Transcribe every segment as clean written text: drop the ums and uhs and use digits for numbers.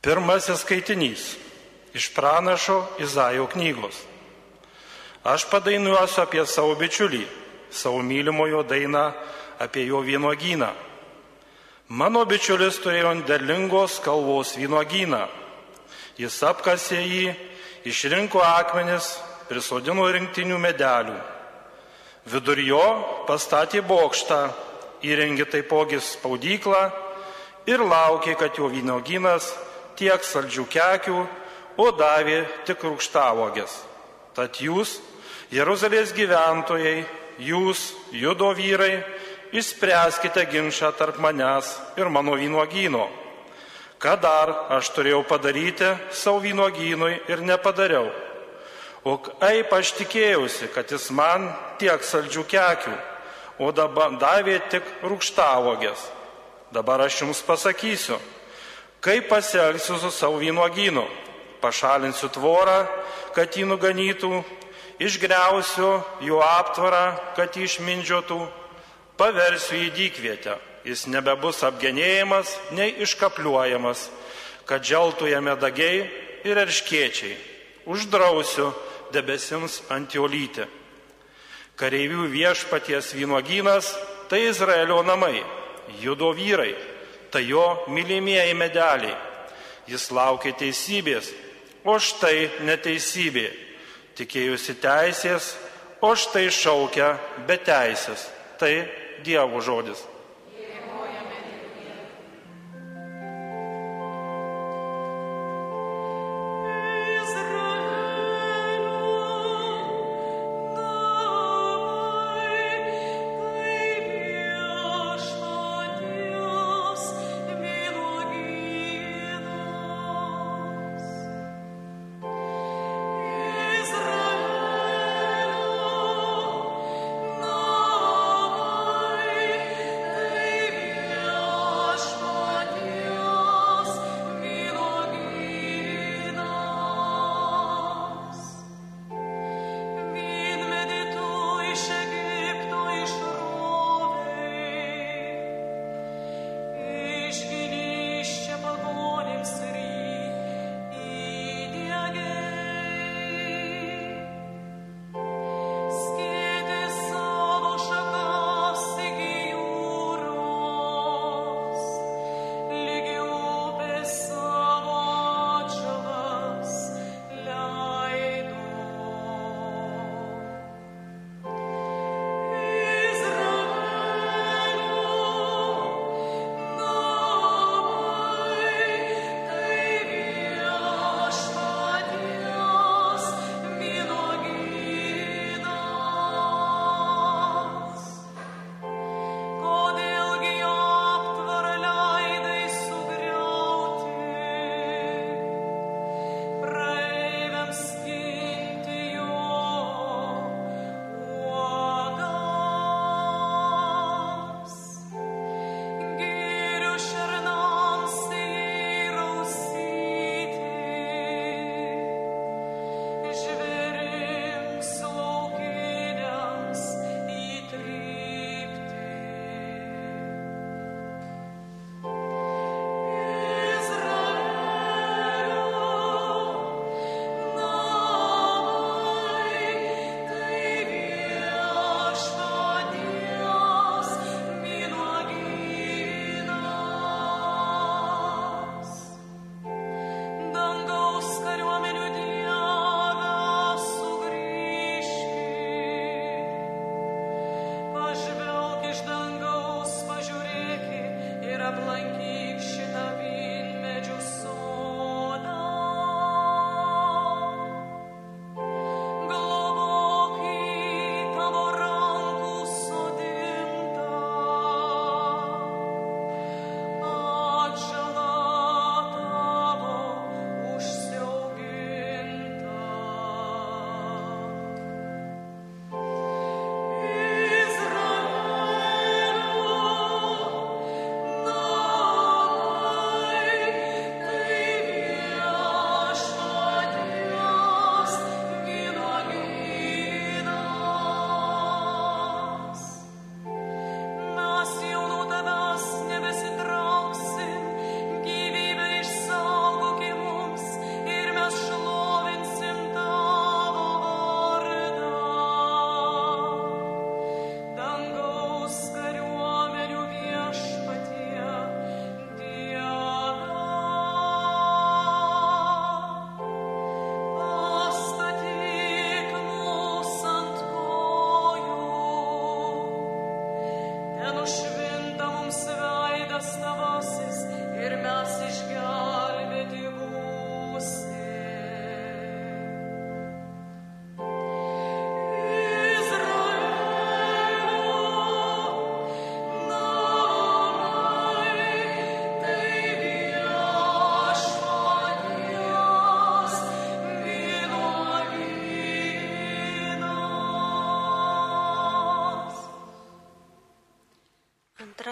Pirmasis skaitinys iš pranašo Izaijo knygos. Aš padainuosiu apie savo bičiulį, savo mylimojo dainą apie jo vynuogyną. Mano bičiulis turėjo derlingos kalvos vynuogyną. Jis apkasė jį, išrinko akmenis, prisodino rinktinių medelių. Vidur jo pastatė bokštą, įrengė taipogi spaudyklą ir laukė, kad jo vynuogynas tiek saldžių kekių, o davė tik rūgštavogės. Tad jūs, Jeruzalės gyventojai, jūs, Judo vyrai, išspręskite ginčą tarp manęs ir mano vynuogyno. Ką dar aš turėjau padaryti savo vynuogynui ir nepadariau? O kaip aš tikėjausi, kad jis man tiek saldžių kekių, o dabar davė tik rūgštavogės. Dabar aš jums pasakysiu, kaip pasielgsiu su savo vynuogynu. Pašalinsiu tvorą, kad jį nuganytų, išgriausiu jo aptvarą, kad jį išmindžiotų, paversiu į dykvietę. Jis nebebus apgenėjimas, nei iškapliuojamas, kad želtų jame dagiai ir erškėčiai. Uždrausiu debesims ant jo lyti. Kareivių viešpaties vynuogynas – tai Izraelio namai, Judo vyrai, tai jo mylimieji medeliai. Jis laukė teisybės, o štai neteisybė. Tikėjusi teisės, o štai šaukia be teisės. Tai Dievo žodis.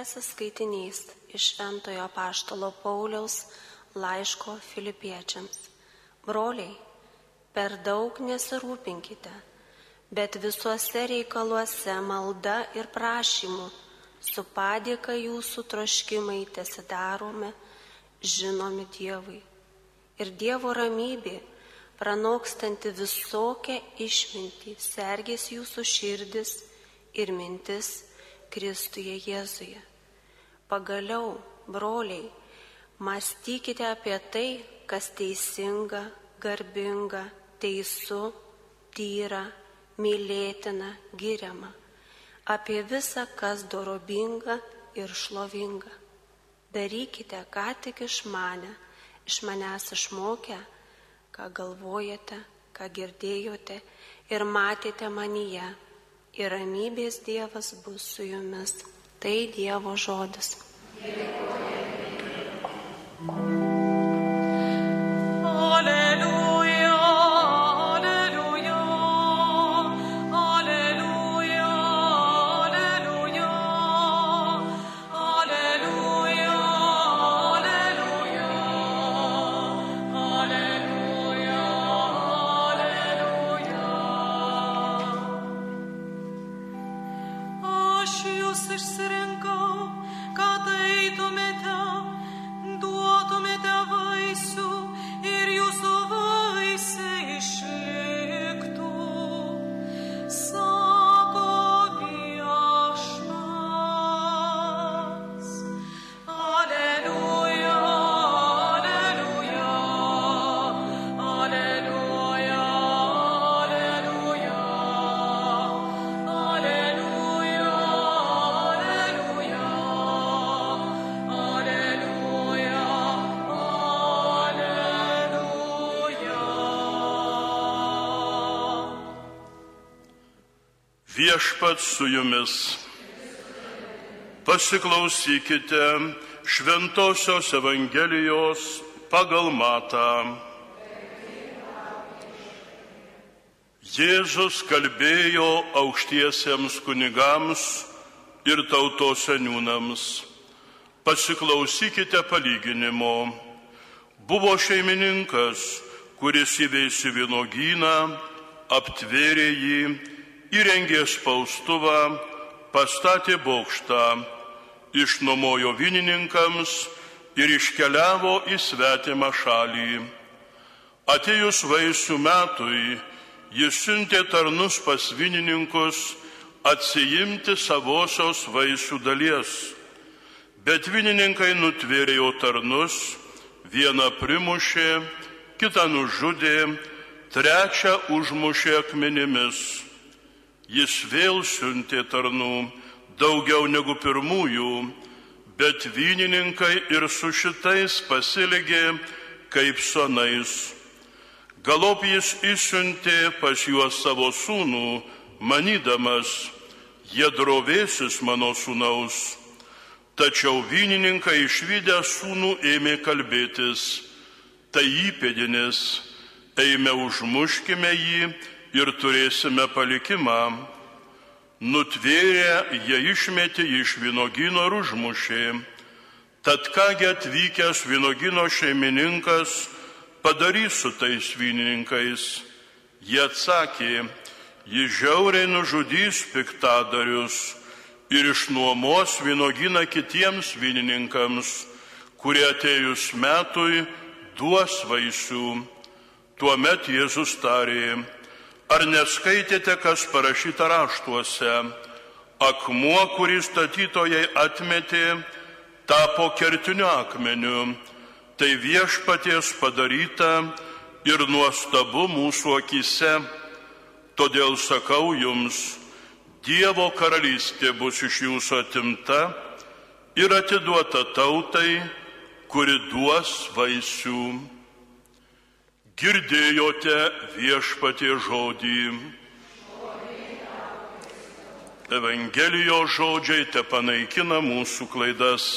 Pirmasis skaitinys iš Šventojo apaštalo Pauliaus laiško Filipiečiams. Broliai, per daug nesirūpinkite, bet visuose reikaluose malda ir prašymu su padėka jūsų troškimai tesidarome žinomi Dievui. Ir Dievo ramybė, pranokstanti visokią išmintį, sergės jūsų širdis ir mintis Kristuje Jėzuje. Pagaliau, broliai, mąstykite apie tai, kas teisinga, garbinga, teisu, tyra, mylėtina, giriama, apie visą, kas dorobinga ir šlovinga. Darykite, ką tik iš manęs išmokę, ką galvojate, ką girdėjote ir matėte manyje, ir ramybės Dievas bus su jumis. Tai Dievo žodis. Viešpats su jumis. Pasiklausykite Šventosios Evangelijos pagal Matą. Jėzus kalbėjo aukštiesiems kunigams ir tautos seniūnams. Pasiklausykite palyginimo. Buvo šeimininkas, kuris įveisė vynuogyną, aptvėrė jį, įrengė spaustuvą, pastatė bokštą, išnuomojo vynininkams ir iškeliavo į svetimą šalį. Atėjus vaisių metui, jis siuntė tarnus pas vynininkus atsiimti savosios vaisių dalies. Bet vynininkai nutvėrė jo tarnus, vieną primušė, kitą nužudė, trečią užmušė akmenimis. Jis vėl siuntė tarnų, daugiau negu pirmųjų, bet vynininkai ir su šitais pasielgė kaip su anais. Galop jis išsiuntė pas juos savo sūnų, manydamas, jie drovėsis mano sūnaus. Tačiau vynininkai išvydę sūnų ėmė kalbėtis, tai įpėdinis, eime užmuškime jį ir turėsime palikimą. Nutvėrę jie išmetė iš vynuogyno ir užmušė. Tad kągi atvykęs vynuogyno šeimininkas padarys su tais vynininkais? Jie atsakė, jis žiauriai nužudys piktadarius ir išnuomos vynuogyną kitiems vynininkams, kurie atėjus metui duos vaisių. Tuomet Jėzus tarė, ar neskaitėte, kas parašyta raštuose? Akmuo, kurį statytojai atmetė, tapo kertiniu akmeniu. Tai viešpaties padaryta ir nuostabu mūsų akyse. Todėl sakau jums, Dievo karalystė bus iš jūsų atimta ir atiduota tautai, kuri duos vaisių. Girdėjote viešpaties žodį. Evangelijos žodžiai tepanaikina mūsų klaidas.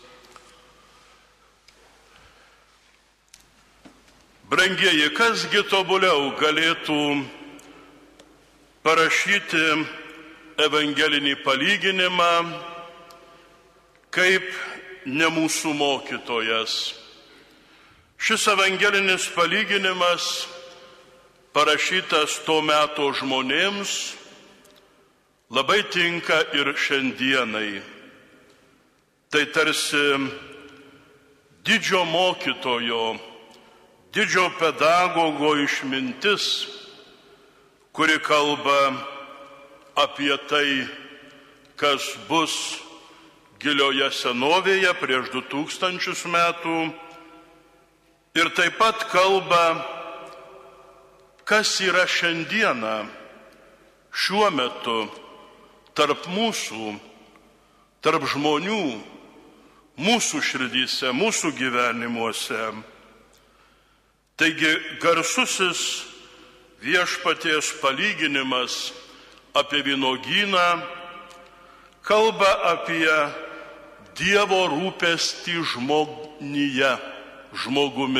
Brangieji, kasgi tobuliau galėtų parašyti evangelinį palyginimą, kaip ne mūsų mokytojas. Šis evangelinis palyginimas, parašytas to meto žmonėms, labai tinka ir šiandienai. Tai tarsi didžio mokytojo, didžio pedagogo išmintis, kuri kalba apie tai, kas bus gilioje senovėje prieš 2000 metų, ir taip pat kalba, kas yra šiandieną, šiuo metu, tarp mūsų, tarp žmonių, mūsų širdyse, mūsų gyvenimuose. Taigi garsusis Viešpaties palyginimas apie vynuogyną kalba apie Dievo rūpestį žmonija, žmogumi.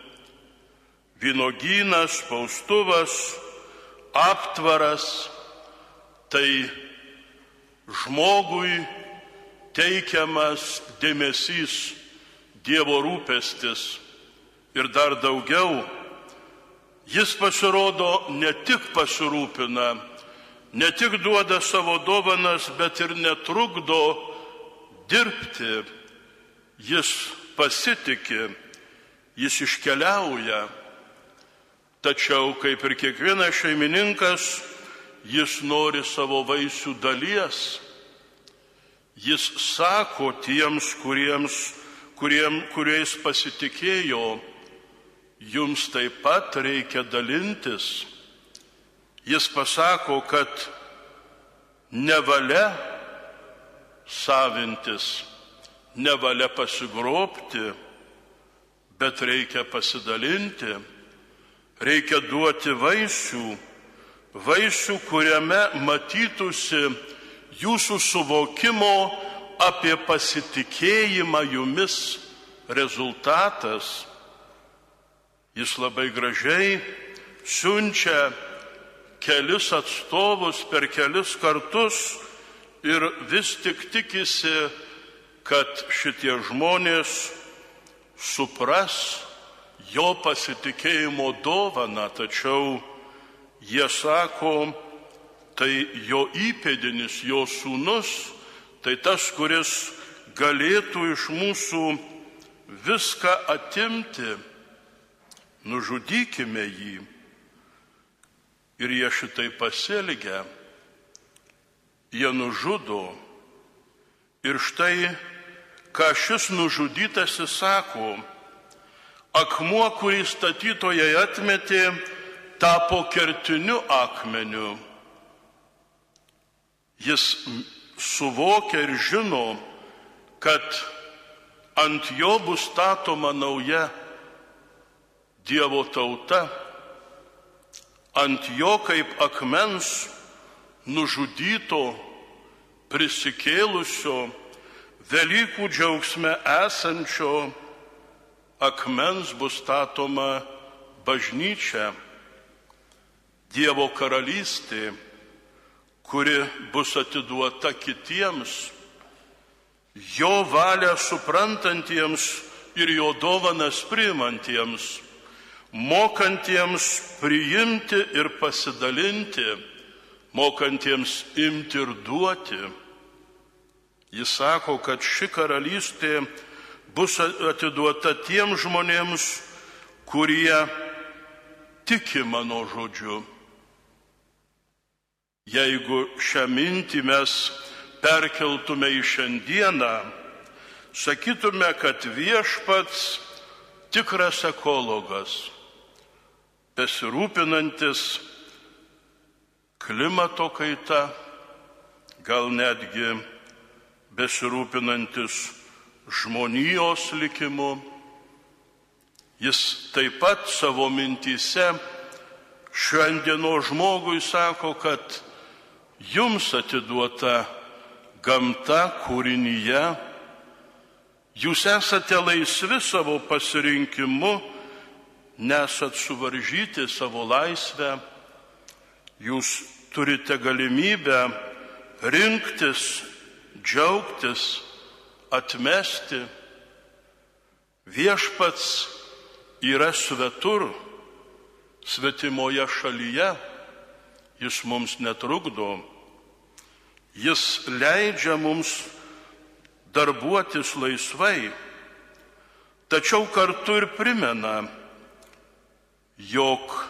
Vynuogynas, spaustuvas, aptvaras, tai žmogui teikiamas dėmesys, Dievo rūpestis. Ir dar daugiau, jis pasirodo ne tik pasirūpina, ne tik duoda savo dovanas, bet ir netrukdo dirbti. Jis pasitiki, jis iškeliauja. Tačiau, kaip ir kiekvienas šeimininkas, jis nori savo vaisių dalies. Jis sako tiems, kuriais pasitikėjo, jums taip pat reikia dalintis. Jis pasako, kad nevalia savintis, nevalia pasigrobti, bet reikia pasidalinti, reikia duoti vaisių, kuriame matytųsi jūsų suvokimo apie pasitikėjimą jumis rezultatas. Jis labai gražiai siunčia kelis atstovus per kelis kartus ir vis tik tikisi, kad šitie žmonės supras jo pasitikėjimo dovaną, tačiau jie sako, tai jo įpėdinis, jo sūnus, tai tas, kuris galėtų iš mūsų viską atimti, nužudykime jį. Ir jie šitai pasielgia, jie nužudo. Ir štai, ką šis nužudytasis sako, akmuo, kurį statytojai atmetė, tapo kertiniu akmeniu. Jis suvokia ir žino, kad ant jo bus statoma nauja Dievo tauta, ant jo kaip akmens nužudyto, prisikėlusio, Velykų džiaugsme esančio akmens bus statoma bažnyčia, Dievo karalystė, kuri bus atiduota kitiems, jo valią suprantantiems ir jo dovanas priimantiems, mokantiems priimti ir pasidalinti, mokantiems imti ir duoti. Jis sako, kad ši karalystė bus atiduota tiems žmonėms, kurie tiki mano žodžiu. Jeigu šią mintį mes perkeltume į šiandieną, sakytume, kad Viešpats tikras ekologas, besirūpinantis klimato kaita, gal netgi besirūpinantis žmonijos likimu. Jis taip pat savo mintyse šiandienos žmogui sako, kad jums atiduota gamta kūrinyje, jūs esate laisvi savo pasirinkimu, nesat suvaržyti savo laisvę, jūs turite galimybę rinktis, džiaugtis, atmesti. Viešpats yra svetur, svetimoje šalyje, jis mums netrukdo. Jis leidžia mums darbuotis laisvai, tačiau kartu ir primena, jog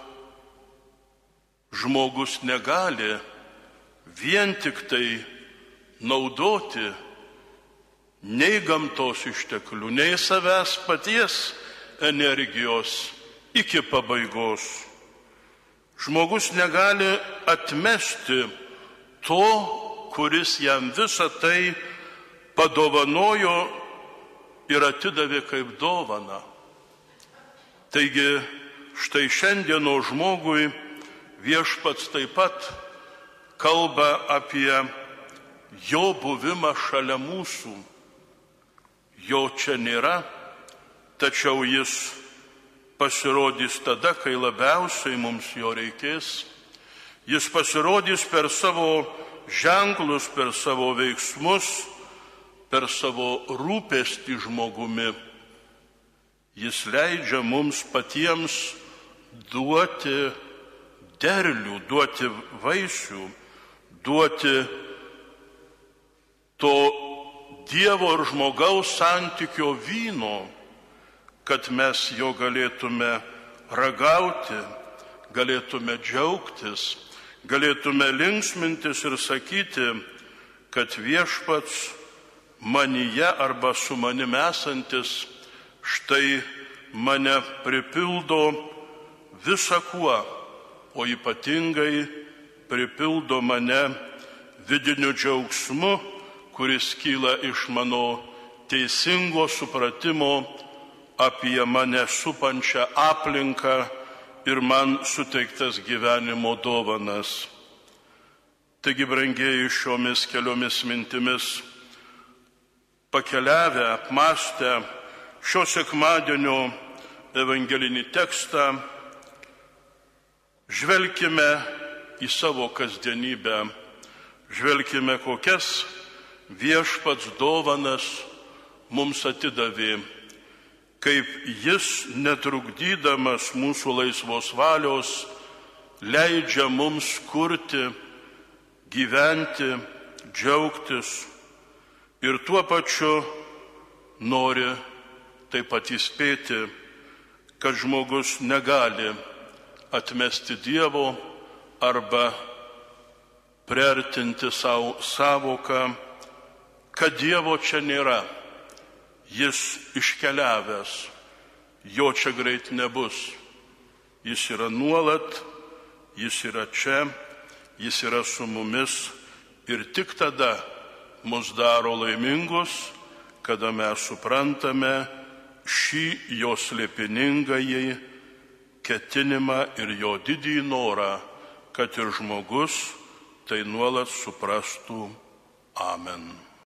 žmogus negali vien tik tai naudoti nei gamtos išteklių, nei savęs paties energijos iki pabaigos. Žmogus negali atmesti to, kuris jam visą tai padovanojo ir atidavė kaip dovaną. Taigi, štai šiandieno žmogui viešpats taip pat kalba apie jo buvimą šalia mūsų. Jo čia nėra, tačiau jis pasirodys tada, kai labiausiai mums jo reikės. Jis pasirodys per savo ženklus, per savo veiksmus, per savo rūpestį žmogumi. Jis leidžia mums patiems duoti derlių, duoti vaisių, duoti to Dievo ir žmogaus santykio vyno, kad mes jo galėtume ragauti, galėtume džiaugtis, galėtume linksmintis ir sakyti, kad viešpats manyje arba su manimi esantis štai mane pripildo visa kuo, o ypatingai pripildo mane vidiniu džiaugsmu, kuris kyla iš mano teisingo supratimo apie mane supančią aplinką ir man suteiktas gyvenimo dovanas. Taigi, brangieji, šiomis keliomis mintimis pakeliavę, apmąstę šio sekmadienio evangelinį tekstą, žvelkime į savo kasdienybę, žvelkime, kokias viešpats dovanas mums atidavė, kaip jis, netrukdydamas mūsų laisvos valios, leidžia mums kurti, gyventi, džiaugtis ir tuo pačiu nori taip pat įspėti, kad žmogus negali atmesti Dievo arba priartinti savo savoką, kad Dievo čia nėra, jis iškeliavęs, jo čia greit nebus. Jis yra nuolat, jis yra čia, jis yra su mumis ir tik tada mus daro laimingus, kada mes suprantame šį jo slėpiningąjį ketinimą ir jo didįjį norą, kad ir žmogus tai nuolat suprastų. Amen.